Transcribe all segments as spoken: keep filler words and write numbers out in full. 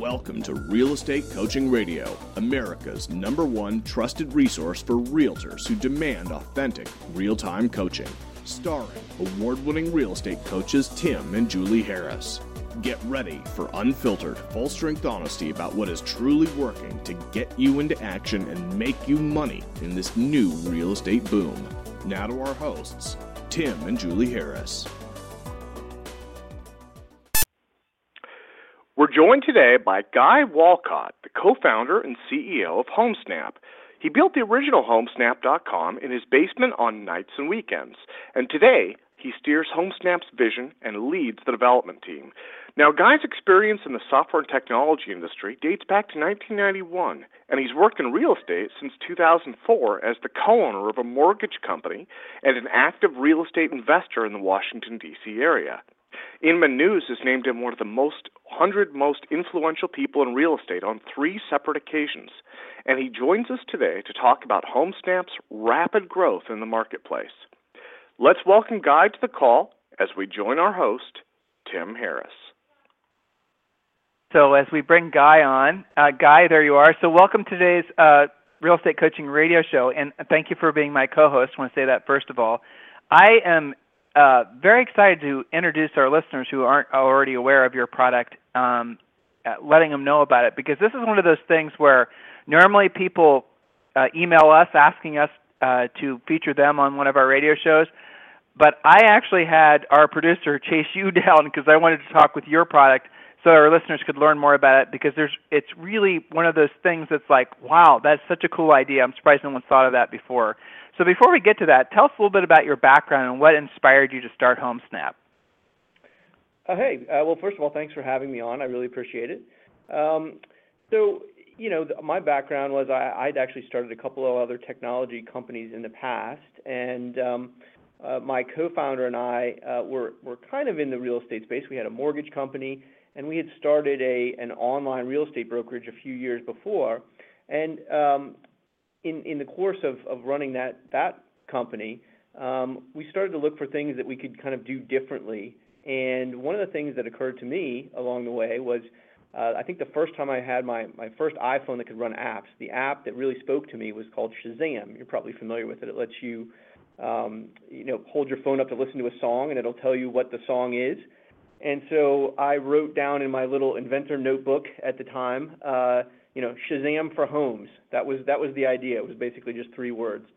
Welcome to Real Estate Coaching Radio, America's number one trusted resource for realtors who demand authentic, real-time coaching. Starring award-winning real estate coaches Tim and Julie Harris. Get ready for unfiltered, full-strength honesty about what is truly working to get you into action and make you money in this new real estate boom. Now to our hosts, Tim and Julie Harris. We're joined today by Guy Walcott, the co-founder and C E O of HomeSnap. He built the original homesnap dot com in his basement on nights and weekends, and today he steers HomeSnap's vision and leads the development team. Now, Guy's experience in the software and technology industry dates back to nineteen ninety-one, and he's worked in real estate since two thousand four as the co-owner of a mortgage company and an active real estate investor in the Washington, D C area. Inman News has named him one of the most one hundred most influential people in real estate on three separate occasions, and he joins us today to talk about HomeSnap's rapid growth in the marketplace. Let's welcome Guy to the call as we join our host, Tim Harris. So as we bring Guy on, uh, Guy, there you are. So welcome to today's uh, Real Estate Coaching Radio Show, and thank you for being my co-host. I want to say that first of all. I am Uh, very excited to introduce our listeners who aren't already aware of your product, um, uh, letting them know about it, because this is one of those things where normally people uh, email us asking us uh, to feature them on one of our radio shows, but I actually had our producer chase you down because I wanted to talk with your product so our listeners could learn more about it, because there's it's really one of those things that's like, wow, that's such a cool idea. I'm surprised no one thought of that before. So before we get to that, tell us a little bit about your background and what inspired you to start HomeSnap. Uh, hey, uh, well, first of all, thanks for having me on. I really appreciate it. Um, so, you know, the, my background was I, I'd actually started a couple of other technology companies in the past, and um, uh, my co-founder and I uh, were, were kind of in the real estate space. We had a mortgage company, and we had started a an online real estate brokerage a few years before, and um, In, in the course of, of running that, that company, um, we started to look for things that we could kind of do differently. And one of the things that occurred to me along the way was, uh, I think the first time I had my, my first iPhone that could run apps, the app that really spoke to me was called Shazam. You're probably familiar with it. It lets you, um, you know, hold your phone up to listen to a song, and it'll tell you what the song is. And so I wrote down in my little inventor notebook at the time, uh, you know, Shazam for homes. That was that was the idea. It was basically just three words.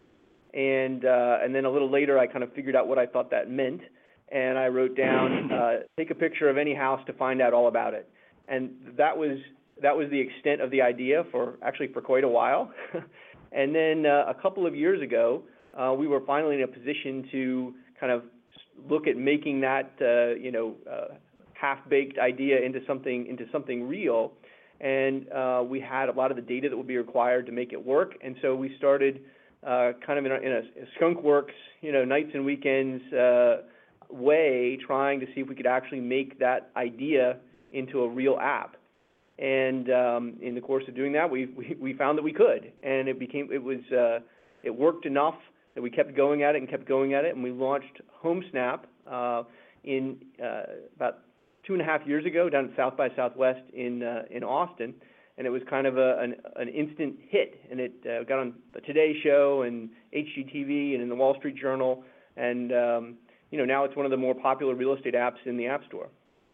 And uh, and then a little later, I kind of figured out what I thought that meant, and I wrote down, uh, take a picture of any house to find out all about it. And that was that was the extent of the idea for actually for quite a while. And then uh, a couple of years ago, uh, we were finally in a position to kind of look at making that uh, you know uh, half-baked idea into something into something real. And uh, we had a lot of the data that would be required to make it work, and so we started uh, kind of in a, in a skunk works, you know, nights and weekends uh, way, trying to see if we could actually make that idea into a real app. And um, in the course of doing that, we, we we found that we could, and it became it was uh, it worked enough that we kept going at it and kept going at it, and we launched HomeSnap uh, in uh, about two and a half years ago down at South by Southwest in uh, in Austin, and it was kind of a, an, an instant hit, and it uh, got on the Today Show and H G T V and in the Wall Street Journal, and um, you know now it's one of the more popular real estate apps in the App Store.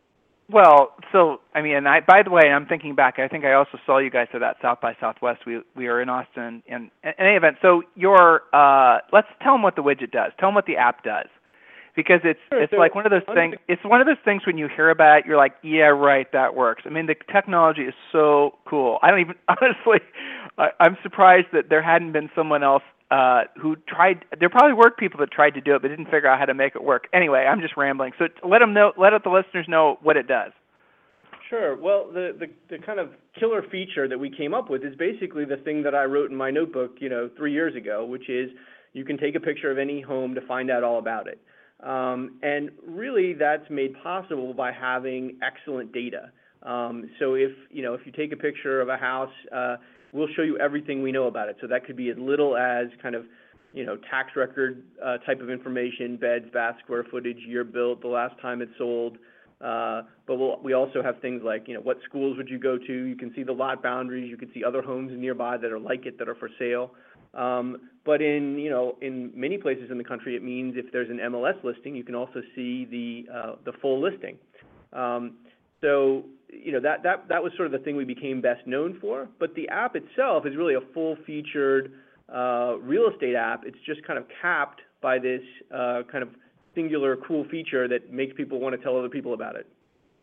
Well, so I mean, and I, by the way, I'm thinking back. I think I also saw you guys at that South by Southwest. We we are in Austin in, in any event. So your uh, let's tell them what the widget does. Tell them what the app does. Because it's sure, it's so like one of those things. It's one of those things when you hear about it, you're like, yeah, right, that works. I mean, the technology is so cool. I don't even honestly. I, I'm surprised that there hadn't been someone else uh, who tried. There probably were people that tried to do it, but didn't figure out how to make it work. Anyway, I'm just rambling. So let them know. Let the listeners know what it does. Sure. Well, the, the the kind of killer feature that we came up with is basically the thing that I wrote in my notebook, you know, three years ago, which is you can take a picture of any home to find out all about it. Um, and really, that's made possible by having excellent data. Um, so if you know if you take a picture of a house, uh, we'll show you everything we know about it. So that could be as little as kind of you know tax record uh, type of information, beds, bath, square footage, year built, the last time it sold, Uh, but we'll, we also have things like, you know, what schools would you go to? You can see the lot boundaries. You can see other homes nearby that are like it that are for sale. Um, but in, you know, in many places in the country, it means if there's an M L S listing, you can also see the uh, the full listing. Um, so, you know, that, that, that was sort of the thing we became best known for. But the app itself is really a full-featured uh, real estate app. It's just kind of capped by this uh, kind of singular cool feature that makes people want to tell other people about it.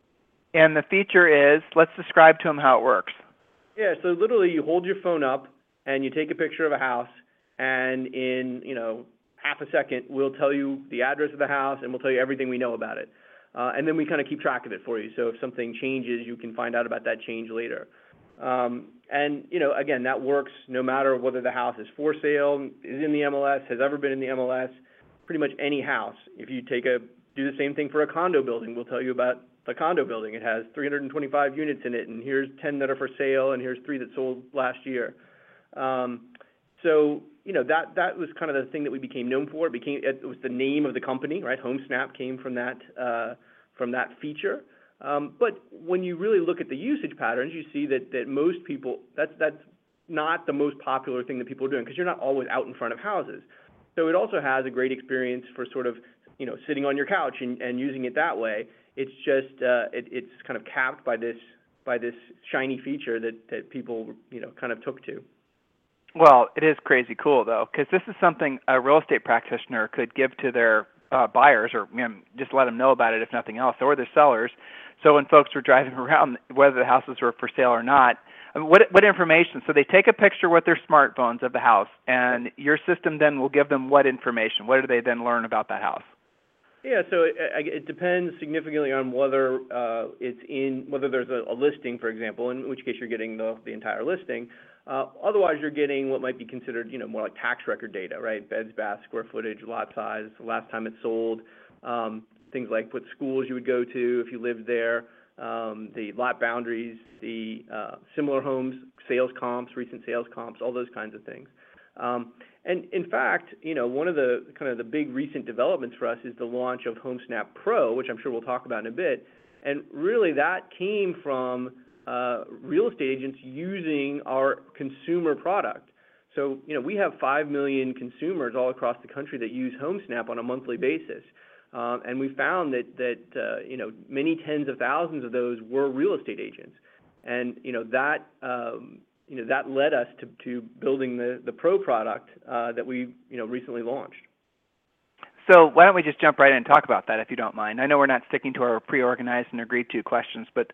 And the feature is, let's describe to them how it works. Yeah, so literally you hold your phone up and you take a picture of a house, and in, you know, half a second we'll tell you the address of the house and we'll tell you everything we know about it. Uh, and then we kind of keep track of it for you. So if something changes, you can find out about that change later. Um, and, you know, again, that works no matter whether the house is for sale, is in the M L S, has ever been in the M L S, pretty much any house. If you take a, do the same thing for a condo building, we'll tell you about the condo building. It has three hundred twenty-five units in it, and here's ten that are for sale, and here's three that sold last year. Um, so, you know, that, that was kind of the thing that we became known for. It became, it was the name of the company, right? HomeSnap came from that, uh, from that feature. Um, but when you really look at the usage patterns, you see that, that most people, that's, that's not the most popular thing that people are doing, because you're not always out in front of houses. So it also has a great experience for sort of, you know, sitting on your couch and, and using it that way. It's just, uh, it, it's kind of capped by this, by this shiny feature that, that people, you know, kind of took to. Well, it is crazy cool, though, because this is something a real estate practitioner could give to their uh, buyers, or you know, just let them know about it, if nothing else, or their sellers. So when folks were driving around, whether the houses were for sale or not, I mean, what, what information? So they take a picture with their smartphones of the house, and your system then will give them what information? What do they then learn about that house? Yeah, so it, it depends significantly on whether uh, it's in, whether there's a, a listing, for example, in which case you're getting the, the entire listing. Uh, otherwise, you're getting what might be considered, you know, more like tax record data, right? Beds, baths, square footage, lot size, the last time it sold, um, things like what schools you would go to if you lived there, um, the lot boundaries, the uh, similar homes, sales comps, recent sales comps, all those kinds of things. Um, and in fact, you know, one of the kind of the big recent developments for us is the launch of HomeSnap Pro, which I'm sure we'll talk about in a bit. And really, that came from Uh, real estate agents using our consumer product. So, you know, we have five million consumers all across the country that use HomeSnap on a monthly basis. Um, and we found that, that uh, you know, many tens of thousands of those were real estate agents. And, you know, that, um, you know, that led us to, to building the, the Pro product uh, that we, you know, recently launched. So why don't we just jump right in and talk about that, if you don't mind? I know we're not sticking to our pre-organized and agreed-to questions, but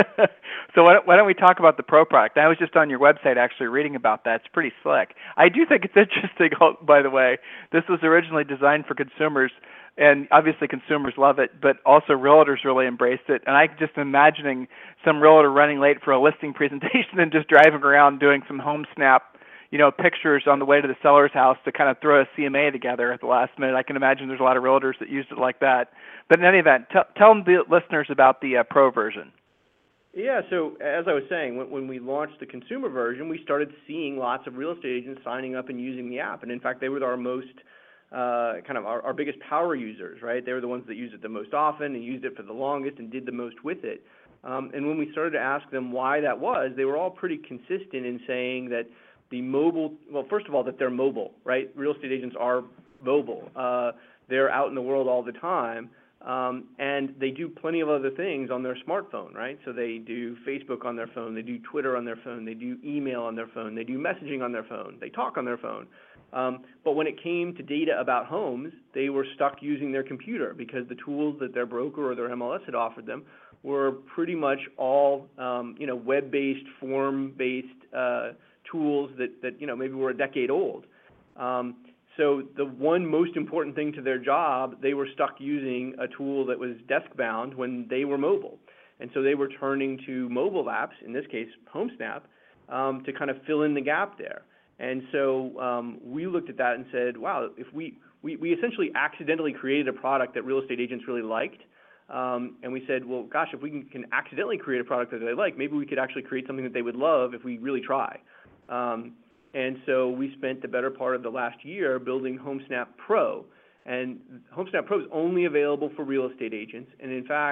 so why don't, why don't we talk about the Pro product? I was just on your website actually reading about that. It's pretty slick. I do think it's interesting, by the way. This was originally designed for consumers, and obviously consumers love it, but also realtors really embraced it. And I'm just imagining some realtor running late for a listing presentation and just driving around doing some HomeSnap, you know, pictures on the way to the seller's house to kind of throw a C M A together at the last minute. I can imagine there's a lot of realtors that used it like that. But in any event, t- tell the listeners about the uh, Pro version. Yeah, so as I was saying, when, when we launched the consumer version, we started seeing lots of real estate agents signing up and using the app. And in fact, they were our most, uh, kind of our, our biggest power users, right? They were the ones that used it the most often and used it for the longest and did the most with it. Um, and when we started to ask them why that was, they were all pretty consistent in saying that the mobile, well, first of all, that they're mobile, right? Real estate agents are mobile. Uh, they're out in the world all the time, um, and they do plenty of other things on their smartphone, right? So they do Facebook on their phone, they do Twitter on their phone, they do email on their phone, they do messaging on their phone, they talk on their phone. Um, but when it came to data about homes, they were stuck using their computer because the tools that their broker or their M L S had offered them were pretty much all, um, you know, web-based, form-based uh tools that, that, you know, maybe were a decade old. Um, so the one most important thing to their job, they were stuck using a tool that was desk-bound when they were mobile. And so they were turning to mobile apps, in this case HomeSnap, um, to kind of fill in the gap there. And so um, we looked at that and said, wow, if we, we, we essentially accidentally created a product that real estate agents really liked. Um, and we said, well, gosh, if we can, can accidentally create a product that they like, maybe we could actually create something that they would love if we really try. Um, and so we spent the better part of the last year building HomeSnap Pro. And HomeSnap Pro is only available for real estate agents. And in fact,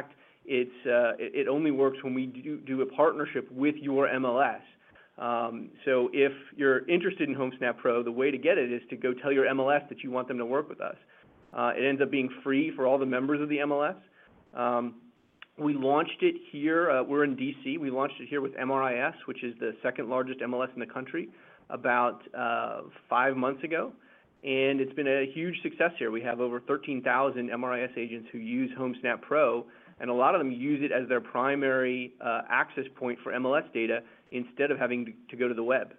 it's uh, it, it only works when we do, do a partnership with your M L S. Um, so if you're interested in HomeSnap Pro, the way to get it is to go tell your M L S that you want them to work with us. Uh, it ends up being free for all the members of the M L S. Um, we launched it here. Uh, we're in D C. We launched it here with M R I S, which is the second largest M L S in the country, about uh, five months ago. And it's been a huge success here. We have over thirteen thousand M R I S agents who use HomeSnap Pro, and a lot of them use it as their primary uh, access point for M L S data instead of having to, to go to the web.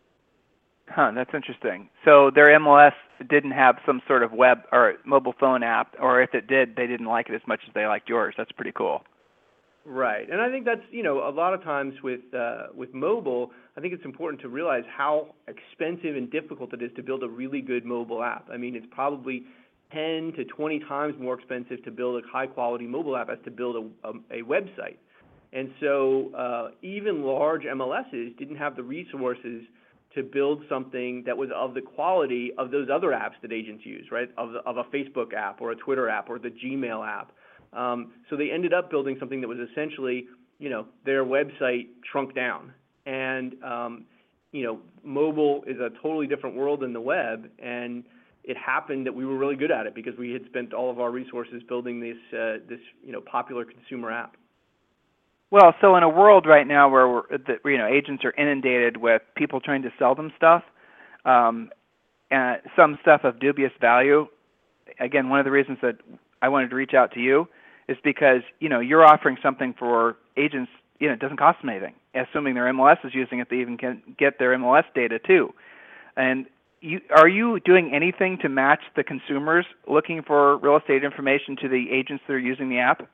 Huh, that's interesting. So their M L S didn't have some sort of web or mobile phone app, or if it did, they didn't like it as much as they liked yours. That's pretty cool. Right, and I think that's, you know, a lot of times with uh, with mobile, I think it's important to realize how expensive and difficult it is to build a really good mobile app. I mean, it's probably ten to twenty times more expensive to build a high-quality mobile app as to build a, a, a website. And so uh, even large M L Ss didn't have the resources to build something that was of the quality of those other apps that agents use, right, of, the, of a Facebook app or a Twitter app or the Gmail app. Um, so they ended up building something that was essentially, you know, their website shrunk down. And, um, you know, mobile is a totally different world than the web, and it happened that we were really good at it because we had spent all of our resources building this, uh, this, you know, popular consumer app. Well, so in a world right now where we're, the, you know, agents are inundated with people trying to sell them stuff, um, and some stuff of dubious value, again, one of the reasons that I wanted to reach out to you is because, you know, you're offering something for agents, you know, it doesn't cost them anything. Assuming their M L S is using it, they even can get their M L S data too. And you, are you doing anything to match the consumers looking for real estate information to the agents that are using the app?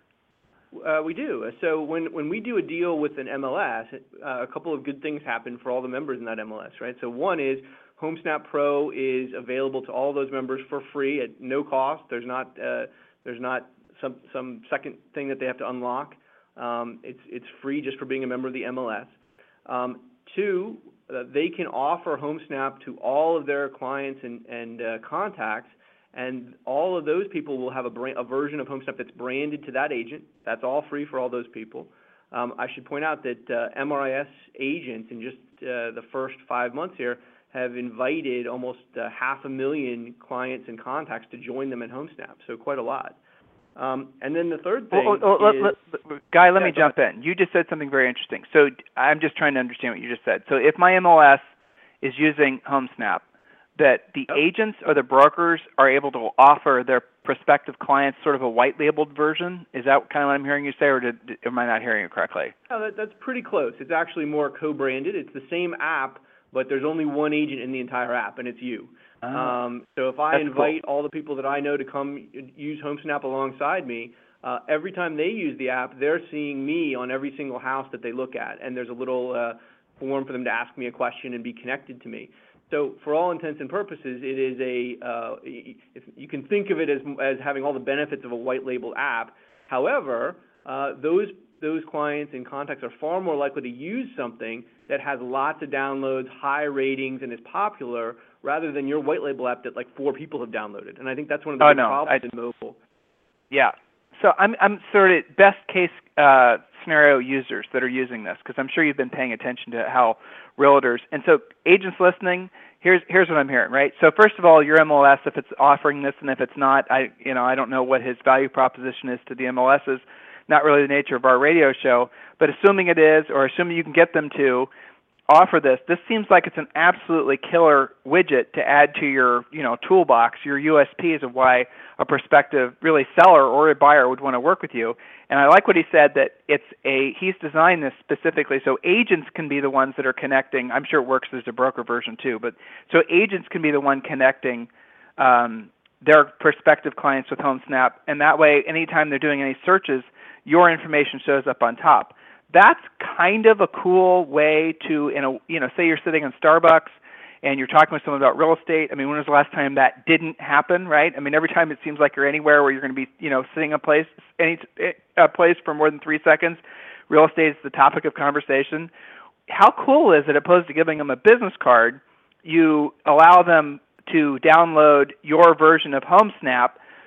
Uh, we do. So when, when we do a deal with an M L S, uh, a couple of good things happen for all the members in that M L S, right? So one is HomeSnap Pro is available to all those members for free at no cost. There's not uh, there's not some some second thing that they have to unlock. Um, it's it's free just for being a member of the M L S. Um, two, uh, they can offer HomeSnap to all of their clients and and uh, contacts. And all of those people will have a, brand, a version of HomeSnap that's branded to that agent. That's all free for all those people. Um, I should point out that uh, M R I S agents in just uh, the first five months here have invited almost uh, half a million clients and contacts to join them at HomeSnap, so quite a lot. Um, and then the third thing well, well, is... Let, let, Guy, let yeah, me jump ahead. in. You just said something very interesting. So I'm just trying to understand what you just said. So if my M L S is using HomeSnap, that the Yep. agents or the brokers are able to offer their prospective clients sort of a white-labeled version? Is that kind of what I'm hearing you say, or did, did, am I not hearing it correctly? No, that, that's pretty close. It's actually more co-branded. It's the same app, but there's only one agent in the entire app, and it's you. Oh, um, so if I that's invite cool. all the people that I know to come use HomeSnap alongside me, uh, every time they use the app, they're seeing me on every single house that they look at, and there's a little uh, form for them to ask me a question and be connected to me. So for all intents and purposes, it is a, uh, if you can think of it as, as having all the benefits of a white label app. However, uh, those, those clients and contacts are far more likely to use something that has lots of downloads, high ratings, and is popular, rather than your white label app that like four people have downloaded. And I think that's one of the oh, big no. problems I, in mobile. Yeah. So I'm, I'm sort of best case uh, scenario users that are using this, because I'm sure you've been paying attention to how realtors, and so agents listening, here's here's what I'm hearing, right? So first of all, your M L S, if it's offering this, and if it's not, I you know I don't know what his value proposition is to the M L Ss, not really the nature of our radio show, but assuming it is, or assuming you can get them to offer this, this seems like it's an absolutely killer widget to add to your, you know, toolbox, your U S Ps of why a prospective really seller or a buyer would want to work with you. And I like what he said, that it's a, he's designed this specifically so agents can be the ones that are connecting. I'm sure it works as a broker version too, but so agents can be the one connecting um, their prospective clients with HomeSnap, and that way anytime they're doing any searches, your information shows up on top. That's kind of a cool way to, in a, you know, say you're sitting in Starbucks and you're talking with someone about real estate. I mean, when was the last time that didn't happen, right? I mean, every time it seems like you're anywhere where you're going to be, you know, sitting a place, any a place for more than three seconds, real estate is the topic of conversation. How cool is it, opposed to giving them a business card, you allow them to download your version of HomeSnap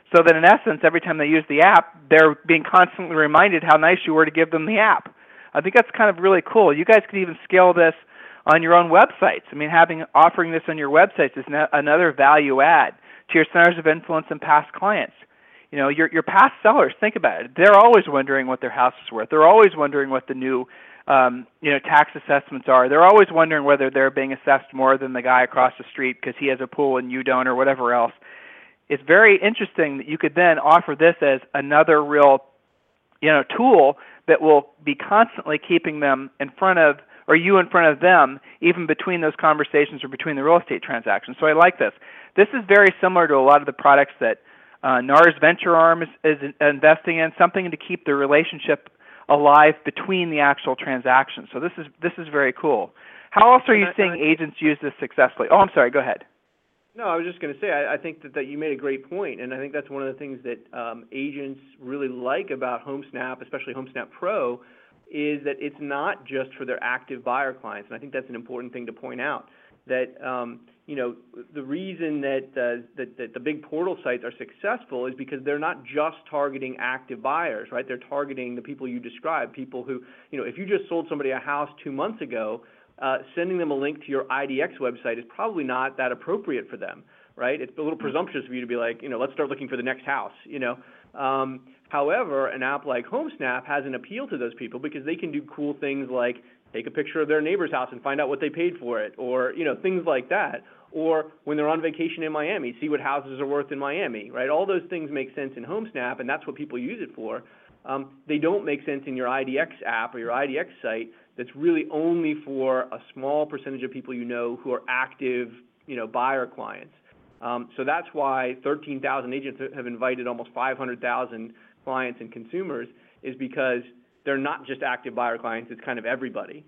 so that in essence, every time they use the app, they're being constantly reminded how nice you were to give them the app. I think that's kind of really cool. You guys could even scale this on your own websites. I mean, having offering this on your websites is no, another value add to your centers of influence and past clients. You know, your your past sellers, think about it. They're always wondering what their house is worth. They're always wondering what the new um, you know, tax assessments are. They're always wondering whether they're being assessed more than the guy across the street because he has a pool and you don't, or whatever else. It's very interesting that you could then offer this as another real, you know, tool that will be constantly keeping them in front of, or you in front of them, even between those conversations or between the real estate transactions. So I like this. This is very similar to a lot of the products that uh, N A R's Venture Arm is, is investing in, something to keep the relationship alive between the actual transactions. So this is this is very cool. How else are you seeing agents use this successfully? Oh, I'm sorry. Go ahead. No, I was just going to say, I, I think that, that you made a great point, and I think that's one of the things that um, agents really like about HomeSnap, especially HomeSnap Pro, is that it's not just for their active buyer clients, and I think that's an important thing to point out. That um, you know, the reason that, uh, that that the big portal sites are successful is because they're not just targeting active buyers, right? They're targeting the people you described, people who, you know, if you just sold somebody a house two months ago, uh, sending them a link to your I D X website is probably not that appropriate for them, right? It's a little presumptuous for you to be like, you know, let's start looking for the next house, you know. Um, however, an app like HomeSnap has an appeal to those people because they can do cool things like take a picture of their neighbor's house and find out what they paid for it, or, you know, things like that. Or when they're on vacation in Miami, see what houses are worth in Miami, right? All those things make sense in HomeSnap, and that's what people use it for. Um, they don't make sense in your I D X app or your I D X site that's really only for a small percentage of people you know who are active, you know, buyer clients. Um, so that's why thirteen thousand agents have invited almost five hundred thousand clients and consumers, is because they're not just active buyer clients, it's kind of everybody.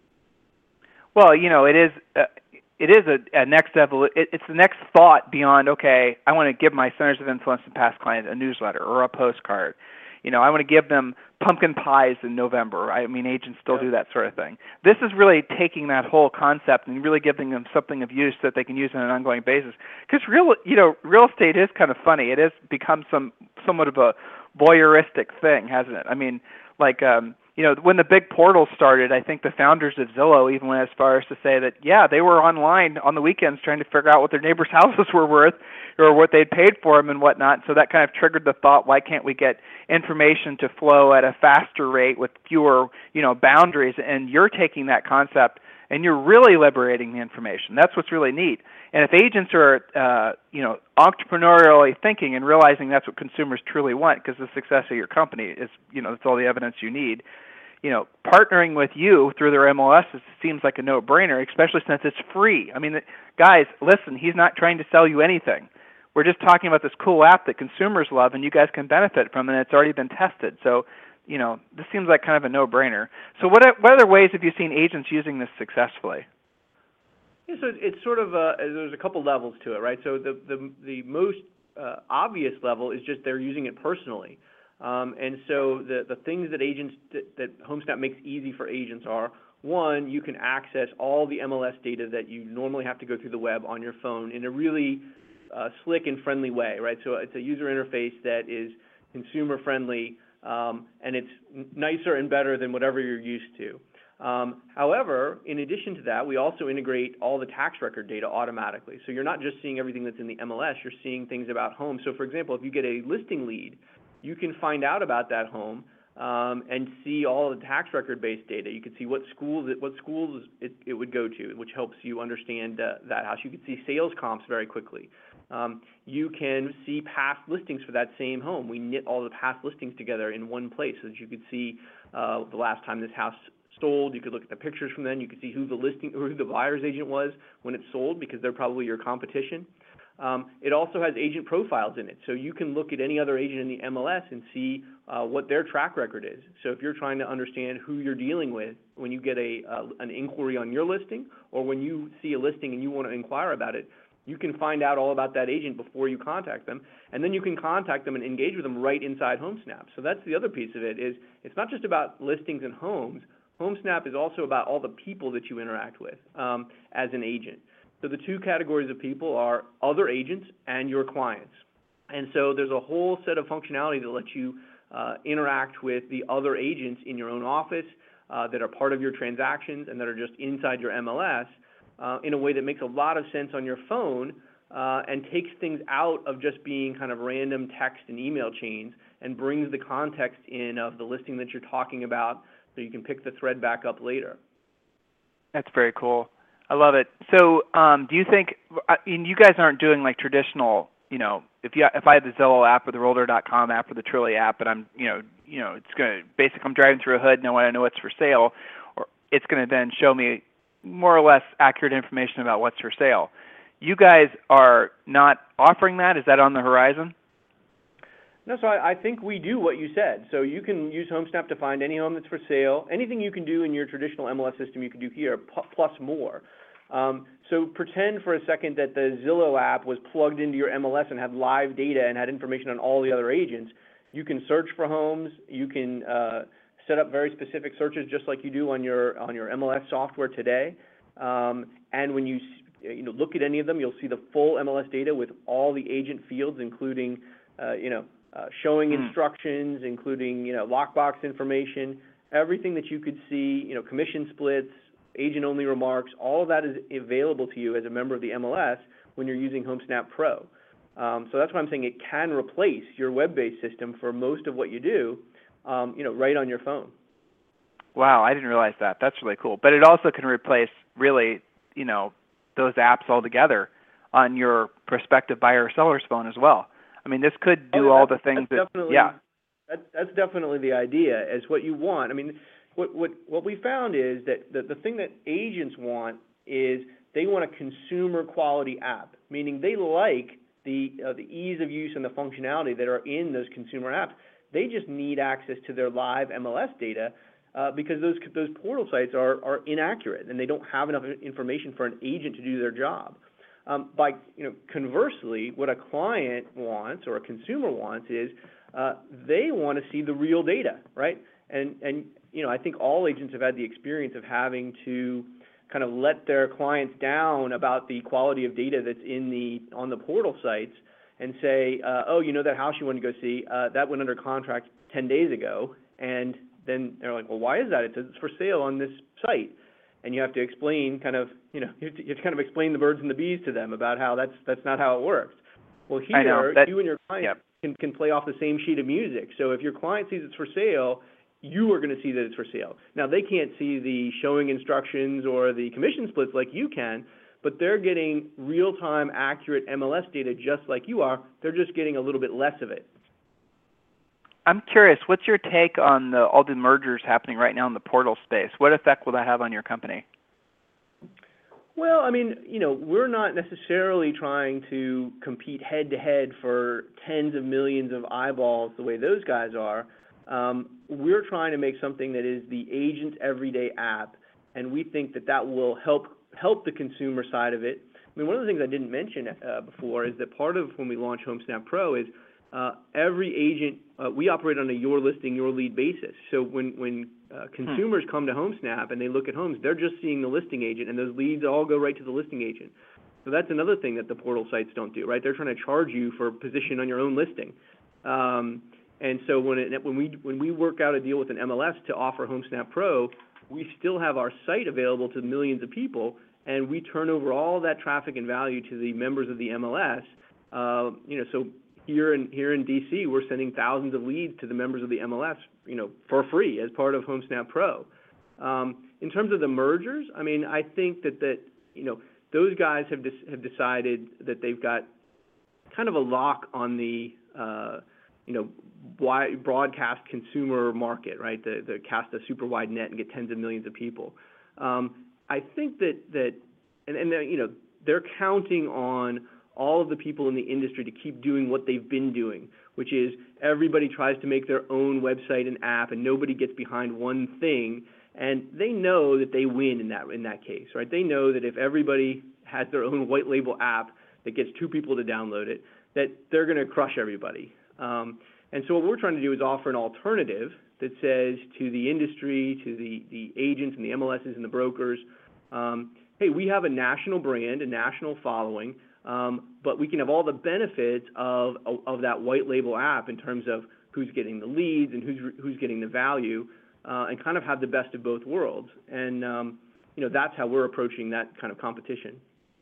Well, you know, it is uh, it is a, a next level. It, it's the next thought beyond, okay, I want to give my centers of influence and past clients a newsletter or a postcard. You know, I want to give them pumpkin pies in November. I mean, agents still yeah. do that sort of thing. This is really taking that whole concept and really giving them something of use that they can use on an ongoing basis. Because real, you know, real estate is kind of funny. It has become some somewhat of a voyeuristic thing, hasn't it? I mean, like, um, you know, when the big portals started, I think the founders of Zillow even went as far as to say that, yeah, they were online on the weekends trying to figure out what their neighbors' houses were worth or what they'd paid for them and whatnot. So that kind of triggered the thought, why can't we get information to flow at a faster rate with fewer, you know, boundaries? And you're taking that concept and you're really liberating the information. That's what's really neat. And if agents are, uh, you know, entrepreneurially thinking and realizing that's what consumers truly want, because the success of your company is, you know, that's all the evidence you need, you know, partnering with you through their M L S seems like a no-brainer, especially since it's free. I mean, guys, listen, he's not trying to sell you anything. We're just talking about this cool app that consumers love and you guys can benefit from, and it's already been tested. So, you know, this seems like kind of a no-brainer. So what, what other ways have you seen agents using this successfully? Yeah, so it's sort of a, there's a couple levels to it, right? So the the, the most uh, obvious level is just they're using it personally. Um, and so the, the things that agents, that, that HomeSnap makes easy for agents are, one, you can access all the M L S data that you normally have to go through the web on your phone in a really uh, slick and friendly way, right? So it's a user interface that is consumer friendly, um, and it's nicer and better than whatever you're used to. Um, however, in addition to that, we also integrate all the tax record data automatically. So you're not just seeing everything that's in the M L S, you're seeing things about homes. So for example, if you get a listing lead, you can find out about that home um, and see all the tax record-based data. You can see what schools it, what schools it, it would go to, which helps you understand uh, that house. You can see sales comps very quickly. Um, you can see past listings for that same home. We knit all the past listings together in one place so that you could see uh, the last time this house sold. You could look at the pictures from then. You could see who the listing or who the buyer's agent was when it sold, because they're probably your competition. Um, it also has agent profiles in it, so you can look at any other agent in the M L S and see uh, what their track record is. So if you're trying to understand who you're dealing with when you get a uh, an inquiry on your listing, or when you see a listing and you want to inquire about it, you can find out all about that agent before you contact them, and then you can contact them and engage with them right inside HomeSnap. So that's the other piece of it, is it's not just about listings and homes. HomeSnap is also about all the people that you interact with um, as an agent. So the two categories of people are other agents and your clients. And so there's a whole set of functionality that lets you uh, interact with the other agents in your own office uh, that are part of your transactions and that are just inside your M L S uh, in a way that makes a lot of sense on your phone uh, and takes things out of just being kind of random text and email chains and brings the context in of the listing that you're talking about so you can pick the thread back up later. That's very cool. I love it. So um, do you think, I mean, you guys aren't doing like traditional, you know, if you if I have the Zillow app or the Realtor dot com app or the Trilly app, and I'm, you know, you know, it's going to basically I'm driving through a hood, and I know what's for sale, or it's going to then show me more or less accurate information about what's for sale. You guys are not offering that. Is that on the horizon? No, so I, I think we do what you said. So you can use HomeSnap to find any home that's for sale. Anything you can do in your traditional M L S system, you can do here, plus more. Um, so pretend for a second that the Zillow app was plugged into your M L S and had live data and had information on all the other agents. You can search for homes. You can uh, set up very specific searches just like you do on your on your M L S software today. Um, and when you you know look at any of them, you'll see the full M L S data with all the agent fields, including uh, you know uh, showing mm. instructions, including you know lockbox information, everything that you could see, you know commission splits, agent-only remarks, all of that is available to you as a member of the M L S when you're using HomeSnap Pro. Um, so that's why I'm saying it can replace your web-based system for most of what you do, um, you know, right on your phone. Wow, I didn't realize that. That's really cool. But it also can replace, really, you know, those apps altogether on your prospective buyer or seller's phone as well. I mean, this could do oh, all the things that, yeah. That, that's definitely the idea, is what you want. I mean, What, what what we found is that the, the thing that agents want is they want a consumer quality app, meaning they like the uh, the ease of use and the functionality that are in those consumer apps. They just need access to their live M L S data uh, because those those portal sites are are inaccurate and they don't have enough information for an agent to do their job. Um, by you know conversely, what a client wants or a consumer wants is uh, they want to see the real data, right? And and you know, I think all agents have had the experience of having to kind of let their clients down about the quality of data that's in the on the portal sites and say, uh, oh, you know, that house you want to go see, uh, that went under contract ten days ago, and then they're like, well, why is that? It says it's for sale on this site, and you have to explain kind of, you know, you have to, you have to kind of explain the birds and the bees to them about how that's that's not how it works. Well, here, that, you and your client yep. can can play off the same sheet of music. So if your client sees it's for sale, you are going to see that it's for sale. Now, they can't see the showing instructions or the commission splits like you can, but they're getting real-time, accurate M L S data just like you are. They're just getting a little bit less of it. I'm curious, what's your take on the, all the mergers happening right now in the portal space? What effect will that have on your company? Well, I mean, you know, we're not necessarily trying to compete head-to-head for tens of millions of eyeballs the way those guys are. Um, we're trying to make something that is the agent's everyday app, and we think that that will help help the consumer side of it. I mean, one of the things I didn't mention uh, before is that part of when we launch HomeSnap Pro is uh, every agent, uh, we operate on a your listing, your lead basis. So when, when uh, consumers hmm. come to HomeSnap and they look at homes, they're just seeing the listing agent, and those leads all go right to the listing agent. So that's another thing that the portal sites don't do, right? They're trying to charge you for position on your own listing. Um, And so when it, when we when we work out a deal with an M L S to offer HomeSnap Pro, we still have our site available to millions of people, and we turn over all that traffic and value to the members of the M L S. Uh, you know, so here in here in D C, we're sending thousands of leads to the members of the M L S, you know, for free as part of HomeSnap Pro. Um, in terms of the mergers, I mean, I think that that you know those guys have de- have decided that they've got kind of a lock on the uh, you know, wide, broadcast consumer market, right? The, the cast a super wide net and get tens of millions of people. Um, I think that that, and, and you know, they're counting on all of the people in the industry to keep doing what they've been doing, which is everybody tries to make their own website and app, and nobody gets behind one thing. And they know that they win in that in that case, right? They know that if everybody has their own white label app that gets two people to download it, that they're going to crush everybody. Um, and so what we're trying to do is offer an alternative that says to the industry, to the, the agents and the M L Ss and the brokers, um, hey, we have a national brand, a national following. Um, but we can have all the benefits of, of of that white label app in terms of who's getting the leads and who's who's getting the value, uh, and kind of have the best of both worlds. And um, you know, that's how we're approaching that kind of competition.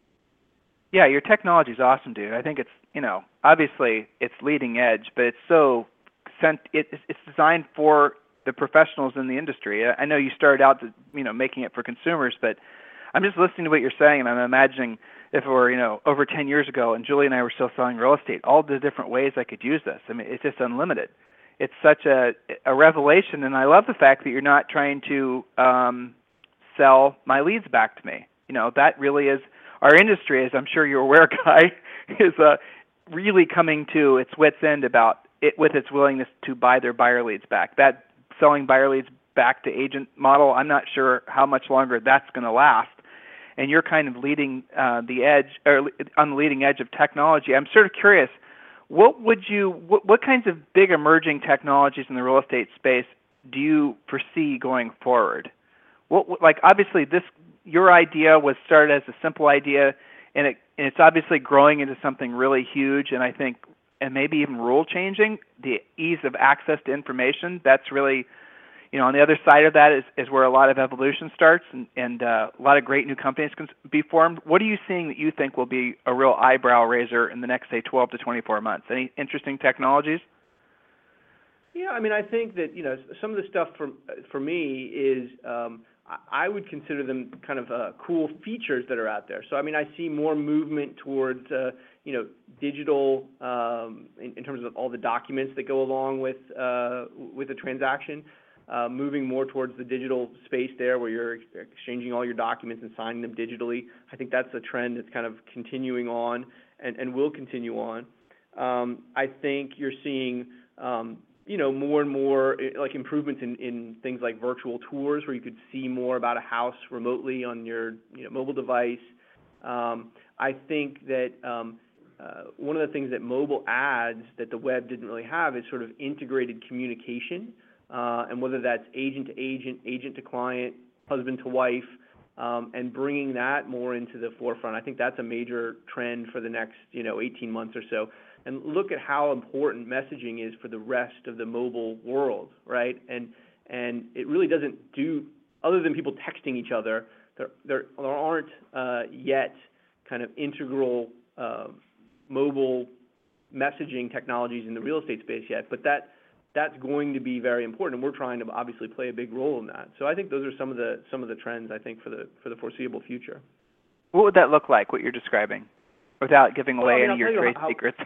Yeah, your technology is awesome, dude. I think it's, you know, obviously it's leading edge, but it's so sent. It, it's designed for the professionals in the industry. I know you started out, to, you know, making it for consumers, but I'm just listening to what you're saying, and I'm imagining if it were, you know, over ten years ago, and Julie and I were still selling real estate, all the different ways I could use this. I mean, it's just unlimited. It's such a a revelation, and I love the fact that you're not trying to um, sell my leads back to me. You know, that really is. Our industry, as I'm sure you're aware, Guy, is uh, really coming to its wit's end about it with its willingness to buy their buyer leads back. That selling buyer leads back to agent model, I'm not sure how much longer that's going to last. And you're kind of leading uh, the edge, or on the leading edge of technology. I'm sort of curious, what would you, what, what kinds of big emerging technologies in the real estate space do you foresee going forward? What, like obviously this. Your idea was started as a simple idea, and, it, and it's obviously growing into something really huge, and I think, and maybe even rule changing. The ease of access to information, that's really, you know, on the other side of that is, is where a lot of evolution starts, and, and uh, a lot of great new companies can be formed. What are you seeing that you think will be a real eyebrow raiser in the next, say, twelve to twenty-four months? Any interesting technologies? Yeah, I mean, I think that, you know, some of the stuff for for me is um, I would consider them kind of uh, cool features that are out there. So, I mean, I see more movement towards, uh, you know, digital um, in, in terms of all the documents that go along with uh, with a transaction, uh, moving more towards the digital space there where you're exchanging all your documents and signing them digitally. I think that's a trend that's kind of continuing on and, and will continue on. Um, I think you're seeing um, you know, more and more like improvements in, in things like virtual tours where you could see more about a house remotely on your, you know, mobile device. Um, I think that um, uh, one of the things that mobile adds that the web didn't really have is sort of integrated communication, uh, and whether that's agent to agent, agent to client, husband to wife, um, and bringing that more into the forefront. I think that's a major trend for the next, you know, eighteen months or so. And look at how important messaging is for the rest of the mobile world, right? And and it really doesn't do, other than people texting each other, there there, there aren't uh, yet kind of integral uh, mobile messaging technologies in the real estate space yet. But that that's going to be very important, and we're trying to obviously play a big role in that. So I think those are some of the some of the trends I think for the for the foreseeable future. What would that look like? What you're describing? Without giving away well, I mean, any of your trade how, secrets.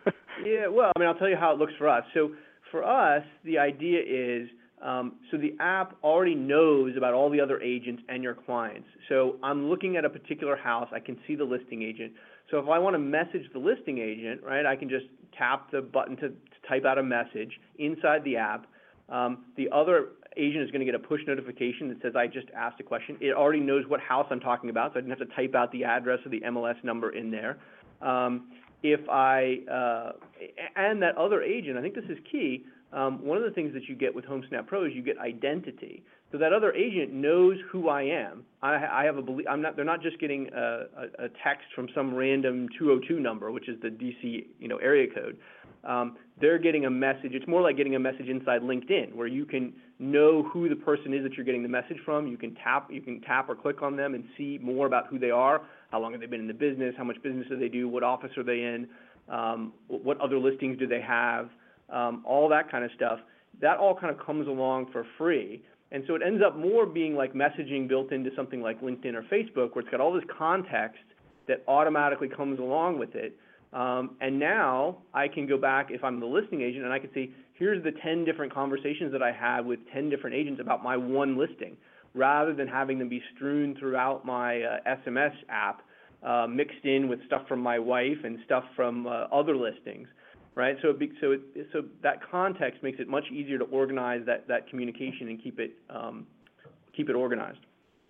Yeah, well, I mean, I'll tell you how it looks for us. So for us, the idea is, um, so the app already knows about all the other agents and your clients. So I'm looking at a particular house. I can see the listing agent. So if I want to message the listing agent, right, I can just tap the button to, to type out a message inside the app. Um, the other agent is going to get a push notification that says, I just asked a question. It already knows what house I'm talking about, so I didn't have to type out the address or the M L S number in there. Um, if I, uh, and that other agent, I think this is key, um, one of the things that you get with HomeSnap Pro is you get identity. So that other agent knows who I am. I, I have a belief, I'm not, they're not just getting a, a, a text from some random two oh two number, which is the D C, you know, area code. Um, they're getting a message. It's more like getting a message inside LinkedIn, where you can know who the person is that you're getting the message from. You can tap, you can tap or click on them and see more about who they are. How long have they been in the business? How much business do they do? What office are they in? Um, what other listings do they have? Um, all that kind of stuff. That all kind of comes along for free. And so it ends up more being like messaging built into something like LinkedIn or Facebook, where it's got all this context that automatically comes along with it. Um, and now I can go back, if I'm the listing agent, and I can see, here's the ten different conversations that I had with ten different agents about my one listing, rather than having them be strewn throughout my uh, S M S app, uh, mixed in with stuff from my wife and stuff from uh, other listings, right? So, it be, so, it, so that context makes it much easier to organize that, that communication and keep it um, keep it organized.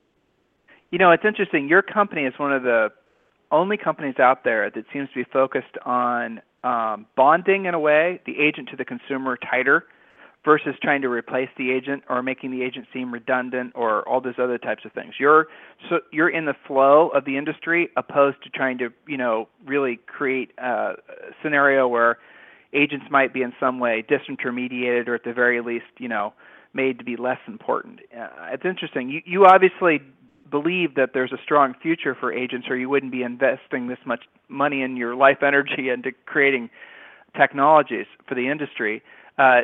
You know, it's interesting. Your company is one of the only companies out there that seems to be focused on um, bonding in a way, the agent to the consumer tighter, versus trying to replace the agent or making the agent seem redundant or all those other types of things. You're so you're in the flow of the industry opposed to trying to, you know, really create a scenario where agents might be in some way disintermediated or at the very least, you know, made to be less important. Uh, it's interesting. You, you obviously believe that there's a strong future for agents, or you wouldn't be investing this much money and your life energy into creating technologies for the industry. Uh,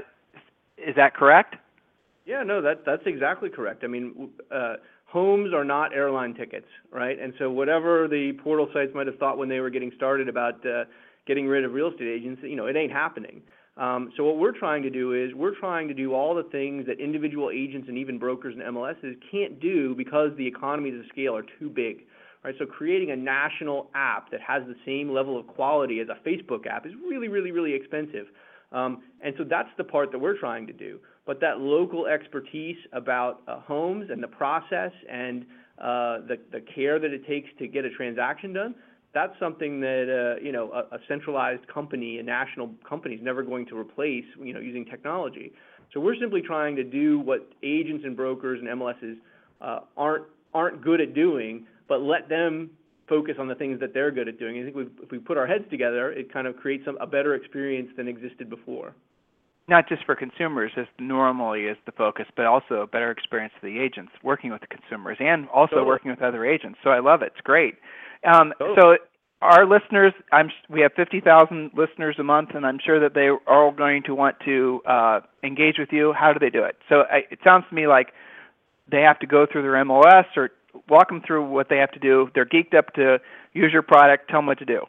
is that correct? Yeah, no, that that's exactly correct. I mean, uh, homes are not airline tickets, right? And so whatever the portal sites might have thought when they were getting started about uh, getting rid of real estate agents, you know, it ain't happening. Um, so what we're trying to do is we're trying to do all the things that individual agents and even brokers and M L Ss can't do because the economies of scale are too big, right? So creating a national app that has the same level of quality as a Facebook app is really, really, really expensive. Um, and so that's the part that we're trying to do. But that local expertise about uh, homes and the process and uh, the, the care that it takes to get a transaction done, that's something that uh, you know a, a centralized company, a national company, is never going to replace. You know, using technology. So we're simply trying to do what agents and brokers and M L Ss uh, aren't aren't good at doing, but let them focus on the things that they're good at doing. I think we've, if we put our heads together, it kind of creates some, a better experience than existed before. Not just for consumers, as normally is the focus, but also a better experience for the agents working with the consumers and also totally. working with other agents. So I love it. It's great. Um, totally. So our listeners, I'm, we have fifty thousand listeners a month, and I'm sure that they are all going to want to uh, engage with you. How do they do it? So I, it sounds to me like they have to go through their M O S, or walk them through what they have to do. They're geeked up to use your product. Tell them what to do.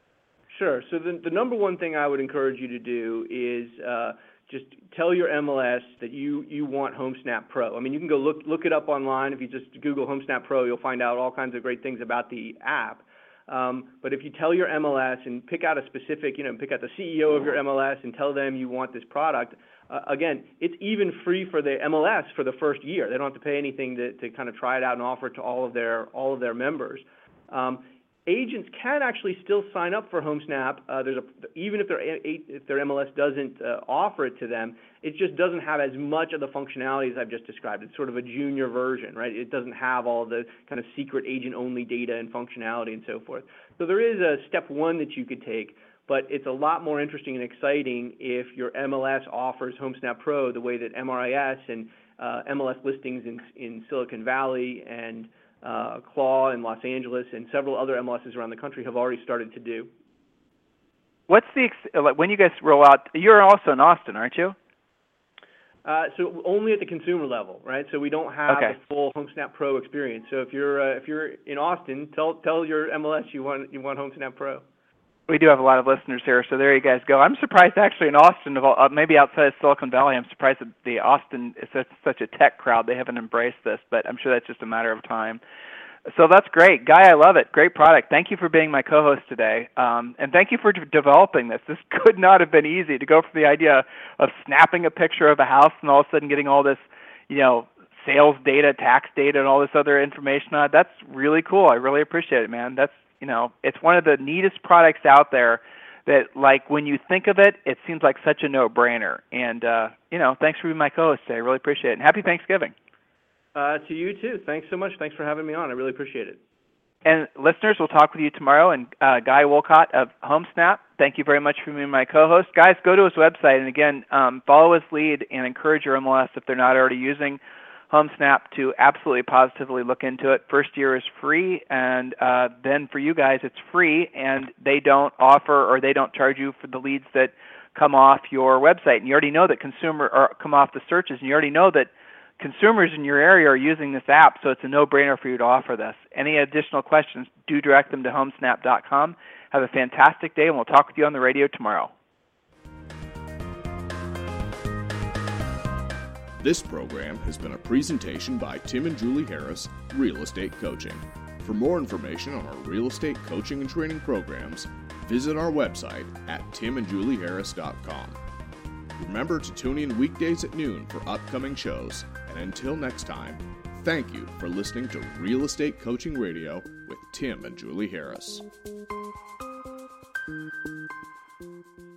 Sure. So the, the number one thing I would encourage you to do is uh, just tell your M L S that you, you want HomeSnap Pro. I mean, you can go look look it up online. If you just Google HomeSnap Pro, you'll find out all kinds of great things about the app. Um, but if you tell your M L S and pick out a specific, you know, pick out the C E O of your M L S and tell them you want this product, uh, again, it's even free for the M L S for the first year. They don't have to pay anything to, to kind of try it out and offer it to all of their all of their members. Um, Agents can actually still sign up for HomeSnap. Uh, there's a, even if their if their M L S doesn't uh, offer it to them, it just doesn't have as much of the functionalities I've just described. It's sort of a junior version, right? It doesn't have all the kind of secret agent-only data and functionality and so forth. So there is a step one that you could take, but it's a lot more interesting and exciting if your M L S offers HomeSnap Pro the way that M R I S and uh, M L S listings in in Silicon Valley and Uh, Claw in Los Angeles and several other M L Ss around the country have already started to do. What's the ex- when you guys roll out? You're also in Austin, aren't you? Uh, so only at the consumer level, right? So we don't have okay. the full HomeSnap Pro experience. So if you're uh, if you're in Austin, tell tell your M L S you want you want HomeSnap Pro. We do have a lot of listeners here, so there you guys go. I'm surprised actually in Austin, of all, uh, maybe outside of Silicon Valley, I'm surprised that the Austin is such, such a tech crowd. They haven't embraced this, but I'm sure that's just a matter of time. So that's great. Guy, I love it. Great product. Thank you for being my co-host today, um, and thank you for de- developing this. This could not have been easy to go from the idea of snapping a picture of a house and all of a sudden getting all this, you know, sales data, tax data, and all this other information on it. That's really cool. I really appreciate it, man. That's You know, it's one of the neatest products out there that, like, when you think of it, it seems like such a no-brainer. And, uh, you know, thanks for being my co-host today. I really appreciate it. And happy Thanksgiving. Uh, to you, too. Thanks so much. Thanks for having me on. I really appreciate it. And, listeners, we'll talk with you tomorrow. And uh, Guy Wolcott of HomeSnap, thank you very much for being my co-host. Guys, go to his website. And, again, um, follow his lead and encourage your M L S if they're not already using HomeSnap to absolutely positively look into it. First year is free, and uh, then for you guys it's free, and they don't offer or they don't charge you for the leads that come off your website. And you already know that consumer or come off the searches, and you already know that consumers in your area are using this app, so it's a no-brainer for you to offer this. Any additional questions, do direct them to homesnap dot com. Have a fantastic day, and we'll talk with you on the radio tomorrow. This program has been a presentation by Tim and Julie Harris, Real Estate Coaching. For more information on our real estate coaching and training programs, visit our website at tim and julie harris dot com. Remember to tune in weekdays at noon for upcoming shows, and until next time, thank you for listening to Real Estate Coaching Radio with Tim and Julie Harris.